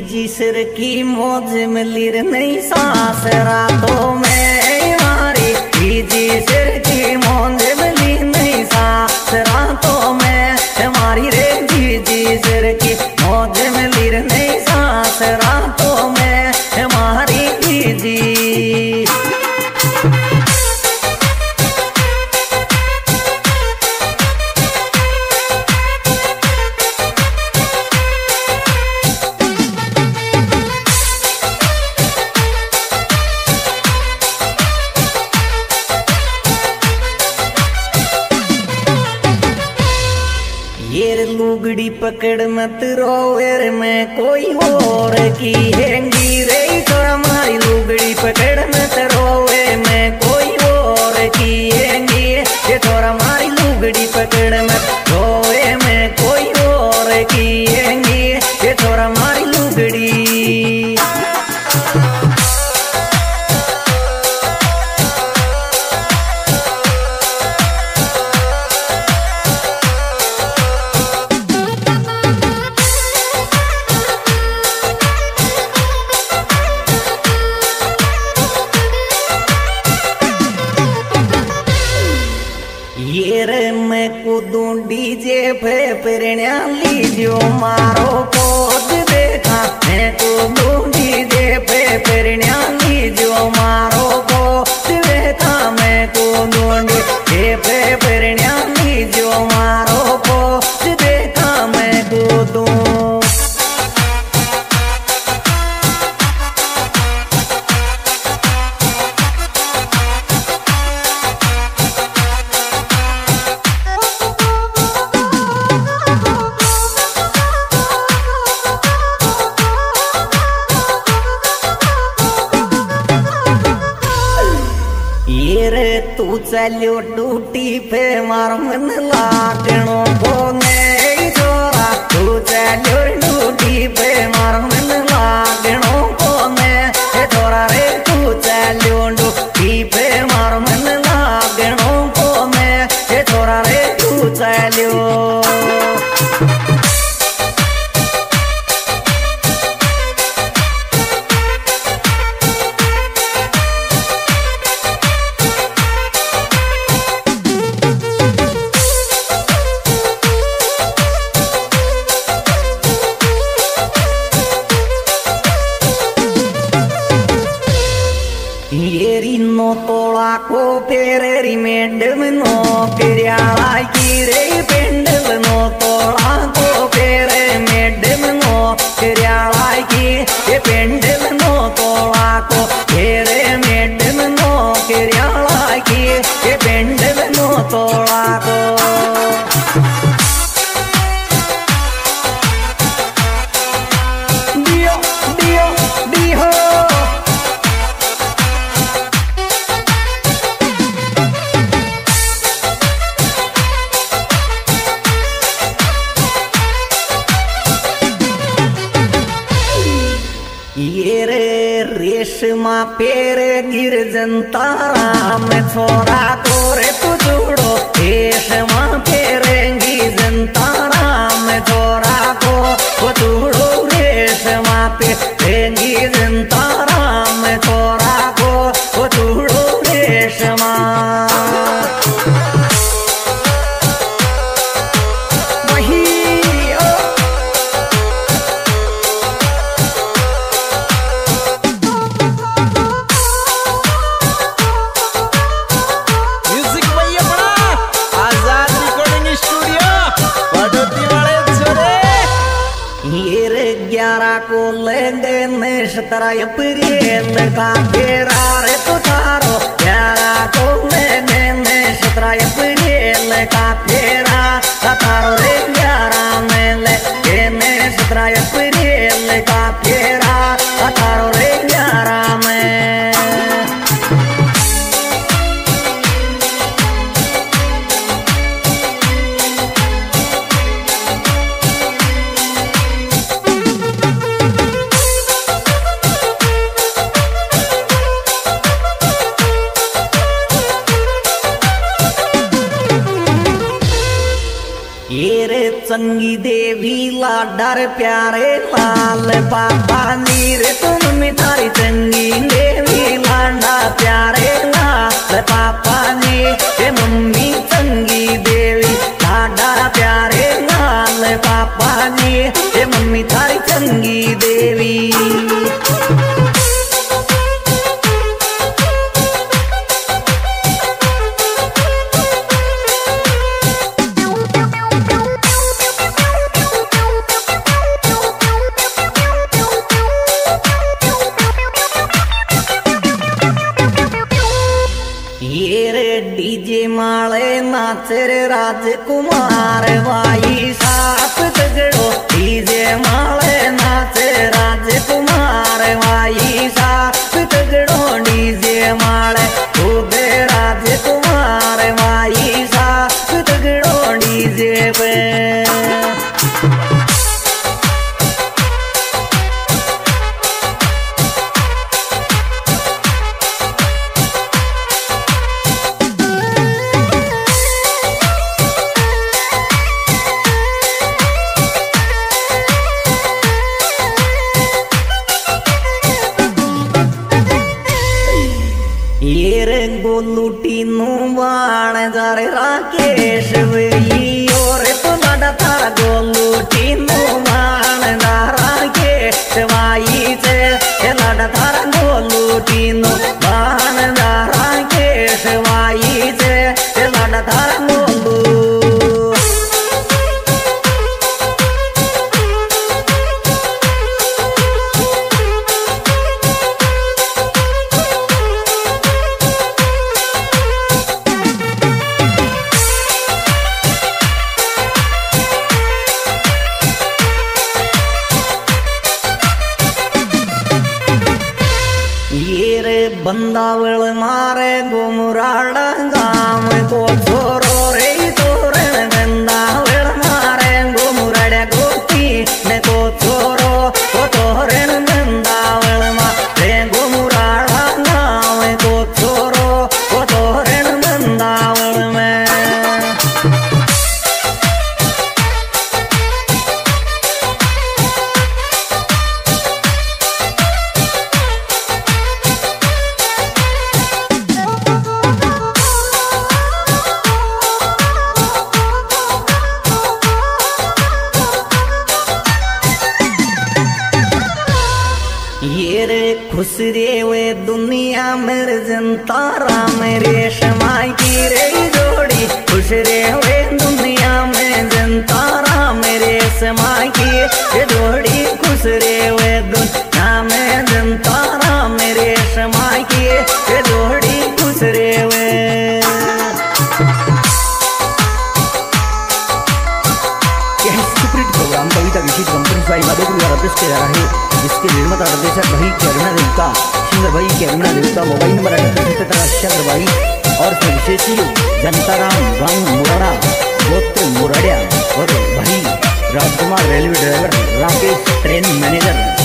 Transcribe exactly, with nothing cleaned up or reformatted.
जी सिर की मौज मिली रे नहीं सांस रातों में हमारी जी सिर की मौज मिली नहीं सांस रातों में हमारी रे जी जी सिर की मौज मिली रे नहीं सांस रातों में हमारी जी जी। ये लुगड़ी पकड़ मत रोवे में कोई और की हैंगी रे छोरा मारी लुगड़ी पकड़ मत रोवे में कोई और की हैंगी ये छोरा मारी लुगड़ी पकड़ मत रोवे में कोई और की हैंगी ये छोरा मारी लुगड़ी। ये रे मैं कूदूं डीजे पे प्रेरणा लीजियो मारो पोज देखा मैं कूदूं डीजे पे प्रेरणा लीजियो मारो पोज देखा मैं कूदूं डीजे पे प्रेरणा लीजियो मारो पोज देखा मैं कूदूं। ये रे तू चलियो टूटी पे मार मन लागणो कोने छोरा तू चलियो टूटी पे मार मन लागणो कोने छोरा रे तू चलियो टूटी पे मार मन लागणो कोने छोरा रे तू चलियो। येरी नो तोड़ा को पेरेरी मेडम नो किरियाला की रे पेंडल नो तोड़ा को पेरे मेडम नो किरियाला की ये पेंडल नो तोड़ा को पेरे मेडम नो किरियाला की ये पेंडल नो तोड़ा को। दियो दियो दियो ये रे रेशमा पेरे गिरजन तारा में छोरा तोरे तू जुड़ो रेशमा पेरे गिरजन तारा में छोरा को वो जुड़ो रेशमा पेरे गिरजन तारा में छोरा को वो जुड़ो रेशमा। ग्यारह को लेंगे नेशतरा अप्रैल का तेरा रे तो तारो ग्यारह को लेंगे नेशतरा अप्रैल का तेरा तारो रे ग्यारह में लेंगे नेशतरा अप्रैल का तेरा तारो रे ग्यारह में। संगी देवी लाडर प्यारे लाल बाबा नीर तुम मिठाई चंगी देवी लाडा प्यारे लाल पापा ने ते मम्मी चंगी देवी लाडा प्यारे लाल पापा ने ते मम्मी थारी चंगी देवी। डीजे माले नाचर राजकुमार वाई साथ तगड़ो डीजे माले नाचे राजकुमार वाई साथ तगड़ो डीजे माले खूबे राजकुमार वाई साथ तगड़ो डीजे पे। गोलूटी नु बाण जारे राकेश वही और तो लाडा थारा गोलूटी नु बाण जा राकेश वाई से लाडा थारा गोलूटी नु बाण जा राकेश वाई से लाडा थारा गोलू। बंदावल मारे गुमराड़ा गाम को छोरो रे तोरण बंदावल मारे गुमराड़ा गोती ने को छोरो को तोरण बंदावल मारे गुमराड़ा गाम को छोरो को तोरण बंदावल में। खुश रे वे दुनिया मेरे जनता राम रेशमा की रे जोड़ी खुश रे वे दुनिया में जनता राम रेशमा की जोड़ी खुश रे वे दुनिया में जनता राम रेशमा की जोड़ी खुश रे वे। प्रोग्राम कविता विशेष कंपनी साई माधोपुर द्वारा पेश किया जा रहा है, जिसके निर्माता निर्देशक भाई करुणा देवता, सिंगर भाई करुणा देवता, मोबाइल नंबर चंद्र भाई और विशेषी जनताराम गांव मुराड़ा गोत्र मुराड़िया और भाई Rajkumar railway driver Rakesh train manager.